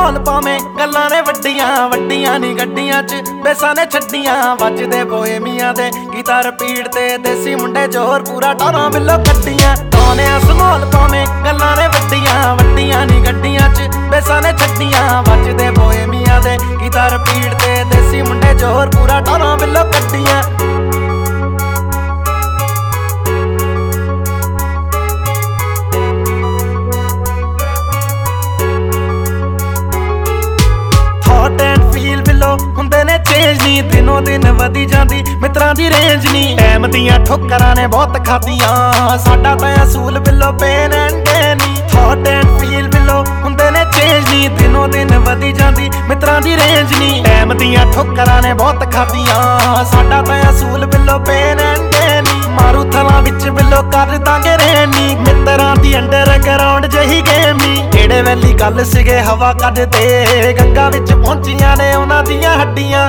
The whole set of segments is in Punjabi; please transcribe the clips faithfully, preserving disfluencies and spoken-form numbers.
ਸਮੋਲ ਪਾਵੇਂ ਗੱਲਾਂ ਨੇ ਵੱਡੀਆਂ ਵੱਡੀਆਂ ਨੀ ਗੱਡੀਆਂ ਚ ਬੇਸਾਂ ਨੇ ਛੱਡੀਆਂ ਵੱਜਦੇ ਬੋਹੇਮੀਆਂ ਦੇ ਗੀਤਾਂ ਰਿਪੀਟ ਤੇ ਦੇਸੀ ਮੁੰਡੇ ਜ਼ੋਰ ਪੂਰਾ ਟਾਰਾਂ ਬਿੱਲੋ ਕੱਢੀਆਂ ਪਾਉਨੇ ਆ ਸਮੋਲ ਪਾਵੇਂ ਗੱਲਾਂ ਨੇ ਵੱਡੀਆਂ ਵੱਡੀਆਂ ਨੀ ਗੱਡੀਆਂ ਚ ਬੇਸਾਂ ਨੇ ਛੱਡੀਆਂ ਵੱਜਦੇ ਬੋਹੇਮੀਆਂ ਦੇ ਗੀਤਾਂ ਰਿਪੀਟ ਤੇ ਦੇਸੀ ਮੁੰਡੇ ਜ਼ੋਰ ਪੂਰਾ ਟਾਰਾਂ ਬਿੱਲੋ ਕੱਢੀਆਂ ਹੁੰਦੇ ਨੇ ਚੇਂਜ ਨੀ ਦਿਨੋਂ ਦਿਨ ਵਧੀ ਜਾਂਦੀ ਮਿੱਤਰਾਂ ਦੀ ਰੇਂਜ ਨੀ ਟਾਈਮ ਦੀਆਂ ਠੋਕਰਾਂ ਨੇ ਬਹੁਤ ਖਾਦੀਆਂ ਸਾਡਾ ਤਾਂ ਅਸੂਲ ਬਿੱਲੋ ਪੇਨ ਐਂਡ ਨੀ ਥੌਟ ਐਂਡ ਫੀਲ ਬਿੱਲੋ ਹੁੰਦੇ ਨੇ ਚੇਂਜ ਨੀ ਦਿਨੋਂ ਦਿਨ ਵਧੀ ਜਾਂਦੀ ਮਿੱਤਰਾਂ ਦੀ ਰੇਂਜ ਨੀ ਟਾਈਮ ਦੀਆਂ ਠੋਕਰਾਂ ਨੇ ਬਹੁਤ ਖਾਦੀਆਂ ਸਾਡਾ ਤਾਂ ਅਸੂਲ ਬਿੱਲੋ ਪੇਨ ਐਂਡ ਨੀ ਮਾਰੂ ਥਲਾਂ ਵਿੱਚ ਬਿੱਲੋ ਕਰ ਦਾਂਗੇ ਰੇਨੀ ਮਿੱਤਰਾਂ ਦੀ ਅੰਡਰਗਰਾਉਂਡ ਜਹੀ ਗੇਮ ਨੀ ਕਿਹੜੇ ਵੇਲੀ ਗੱਲ ਸੀਗੇ ਹਵਾ ਕੱਢਦੇ ਗੰਗਾ ਵਿੱਚ ਪਹੁੰਚੀਆਂ ਨੇ ਉਹਨਾਂ ਦੀਆਂ ਹੱਡੀਆਂ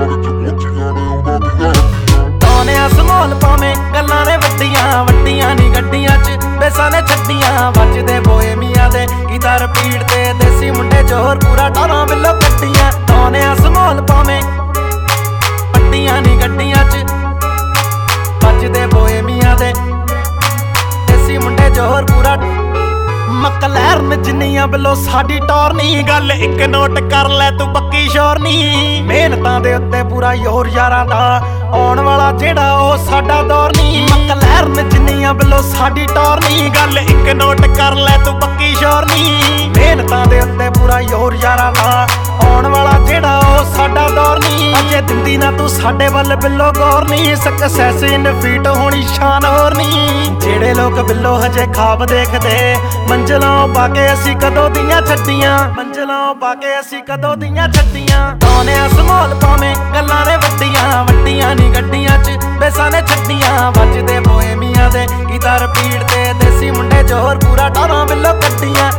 ਪਾਉਨੇ ਆ ਸਮੋਲ ਪਾਵੇਂ ਗੱਲਾਂ ਨੇ ਵੱਡੀਆਂ ਵੱਡੀਆਂ ਨੀ ਗੱਡੀਆਂ ਚ ਬੇਸਾਂ ਨੇ ਛੱਡੀਆਂ ਵੱਜਦੇ ਬੋਹੇਮੀਆਂ ਦੇ ਗੀਤਾਂ ਰਿਪੀਟ ਤੇ ਦੇਸੀ ਮੁੰਡੇ ਜ਼ੋਰ ਪੂਰਾ ਟਾਰਾਂ ਬਿੱਲੋ ਕੱਢੀਆਂ ਪਾਉਨੇ ਆ ਸਮੋਲ ਪਾਵੇਂ ਵੱਡੀਆਂ ਨੀ ਗੱਡੀਆਂ ਚ ਵੱਜਦੇ ਬੋਹੇਮੀਆਂ ਦੇ ਦੇਸੀ ਮੁੰਡੇ ਜ਼ੋਰ ਪੂਰਾ ਮਕਲੈਰਨ ਜਿੰਨੀਆਂ ਬਿੱਲੋ ਸਾਡੀ ਟੌਰ ਨੀ ਗੱਲ ਇੱਕ ਨੋਟ ਕਰ ਲੈ ਤੂੰ ਪੱਕੀ ਸ਼ੋਰ ਨੀ ਮਿਹਨਤਾਂ ਦੇ ਉੱਤੇ ਪੂਰਾ ਜ਼ੋਰ ਯਾਰਾਂ ਦਾ ਆਉਣ ਵਾਲਾ ਜਿਹੜਾ ਉਹ ਸਾਡਾ ਦੌਰ ਨੀ ਮਕਲੈਰਨ ਜਿੰਨੀਆਂ ਬਿੱਲੋ ਸਾਡੀ ਟੌਰ ਨੀ ਗੱਲ ਇੱਕ ਨੋਟ ਕਰ ਲੈ ਤੂੰ ਪੱਕੀ ਸ਼ੋਰ ਨੀ ਮਿਹਨਤਾਂ ਦੇ ਉੱਤੇ ਪੂਰਾ ਜ਼ੋਰ ਯਾਰਾਂ ਦਾ ਆਉਣ ਵਾਲਾ ਜਿਹੜਾ ਉਹ ਸਾਡਾ ਦੌਰ ਨੀ ਅਜੇ ਦਿੰਦੀ ਨਾ ਤੂੰ ਸਾਡੇ ਵੱਲ ਬਿੱਲੋ ਗੌਰ ਨੀ ਸਕਸੈਸ ਇਨ ਫੀਟ ਹੋਣੀ ਸ਼ਾਨ ਹੋਰ ਨੀ ਜਿਹੜੇ ਲੋਕ ਬਿੱਲੋ ਹਜੇ ਖਾਬ ਦੇਖਦੇ ਮੰਜ਼ਲਾਂ ਪਾ ਕੇ ਅਸੀਂ ਕਦੋਂ ਦੀਆਂ ਛੱਡੀਆਂ ਮੰਜ਼ਲਾਂ ਪਾ ਕੇ ਅਸੀਂ ਕਦੋਂ ਦੀਆਂ ਛੱਡੀਆਂ ਪਾਉਨੇ ਆ ਸਮੋਲ ਪਾਵੇਂ ਗੱਲਾਂ ਨੇ ਵੱਡੀਆਂ ਵੱਡੀਆਂ ਨੀ ਗੱਡੀਆਂ ਚ ਬੇਸਾਂ ਨੇ ਛੱਡੀਆਂ ਵੱਜਦੇ ਬੋਹੇਮੀਆਂ ਦੇ ਗੀਤਾਂ ਰਿਪੀਟ ਤੇ ਦੇਸੀ ਮੁੰਡੇ ਜ਼ੋਰ ਪੂਰਾ ਟਾਰਾਂ ਬਿੱਲੋ ਕੱਢੀਆਂ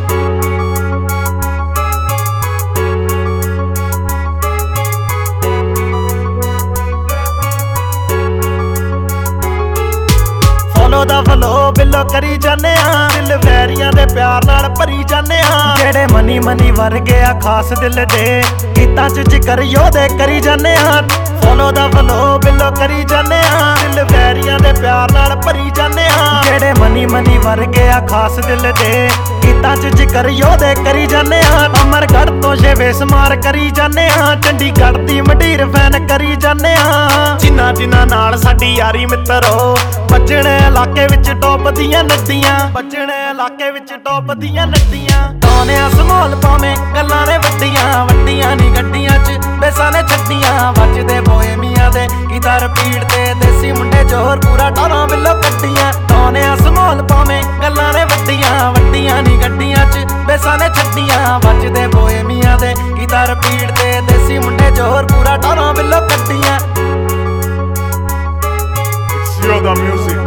ਫੋਲੋ ਦਾ ਫਲੋ ਬਿੱਲੋ ਕਰੀ ਜਾਂਦੇ ਆ ਦਿਲ ਵੈਰੀਆਂ ਦੇ ਪਿਆਰ ਨਾਲ ਭਰੀ ਜਾਂਦੇ ਆ ਜਿਹੜੇ ਮਨੀ ਮਨੀ ਵਰਗੇ ਆ ਖਾਸ ਦਿਲ ਦੇ ਗੀਤਾਂ ਚ ਜ਼ਿਕਰ ਯੋਧੇ ਕਰੀ ਜਾਂਦੇ ਆ ਫੋਲੋ ਦਾ ਫਲੋ ਬਿੱਲੋ ਕਰੀ ਜਾਂਦੇ ਆ ਦਿਲ ਵੈਰੀਆਂ ਦੇ ਪਿਆਰ ਨਾਲ ਭਰੀ ਜਾਂਦੇ ਆ ਜਿਹੜੇ ਮਨੀ ਮਨੀ ਵਰਗੇ ਆ ਖਾਸ ਦਿਲ ਦੇ ਗੀਤਾਂ ਚ ਜ਼ਿਕਰ ਯੋਧੇ ਕਰੀ ਜਾਂਦੇ ਆ ਅਮਰਗੜ੍ਹ ਤੋਂ ਸ਼ੇਵੇ ਸਮਾਰ ਕਰੀ ਜਾਂਦੇ ਆ ਚੰਡੀਗੜ੍ਹ ਦੀ ਮੰਡੀਰ ਫੈਨ ਕਰੀ ਜਾਂਦੇ ਆ ਜਿਨ੍ਹਾਂ ਜਿਨ੍ਹਾਂ ਨਾਲ ਸਾਡੀ ਯਾਰੀ ਮਿੱਤਰੋ ਵੱਜਣੇ ਇਲਾਕੇ ਵਿੱਚ ਟੌਪ ਦੀਆਂ ਨੱਡੀਆਂ ਵੱਜਣੇ ਇਲਾਕੇ ਵਿੱਚ ਟੌਪ ਦੀਆਂ ਨੱਡੀਆਂ ਪਾਉਨੇ ਆ ਸਮੋਲ ਪਾਵੇਂ ਗੱਲਾਂ ਨੇ ਵੱਡੀਆਂ ਵੱਡੀਆਂ ਨੀ ਗੱਡੀਆਂ ਚ ਬੇਸਾਂ ਨੇ ਛੱਡੀਆਂ ਵੱਜਦੇ ਬੋਹੇਮੀਆਂ ਦੇ ਗੀਤਾਂ ਰਿਪੀਟ ਤੇ ਦੇਸੀ ਮੁੰਡੇ ਜ਼ੋਰ ਪੂਰਾ ਟਾਰਾਂ ਬਿੱਲੋ ਕੱਢੀਆਂ ਪਾਉਨੇ ਆ ਸਮੋਲ ਪਾਵੇਂ ਗੱਲਾਂ ਨੇ ਵੱਡੀਆਂ ਵੱਡੀਆਂ ਨੀ ਗੱਡੀਆਂ ਚ ਬੇਸਾਂ ਨੇ ਛੱਡੀਆਂ ਵੱਜਦੇ ਬੋਹੇਮੀਆਂ ਦੇ ਗੀਤਾਂ ਰਿਪੀਟ ਤੇ ਦੇਸੀ ਮੁੰਡੇ ਜ਼ੋਰ ਪੂਰਾ ਟਾਰਾਂ ਬਿੱਲੋ ਕੱਢੀਆਂ It's Yoda Music.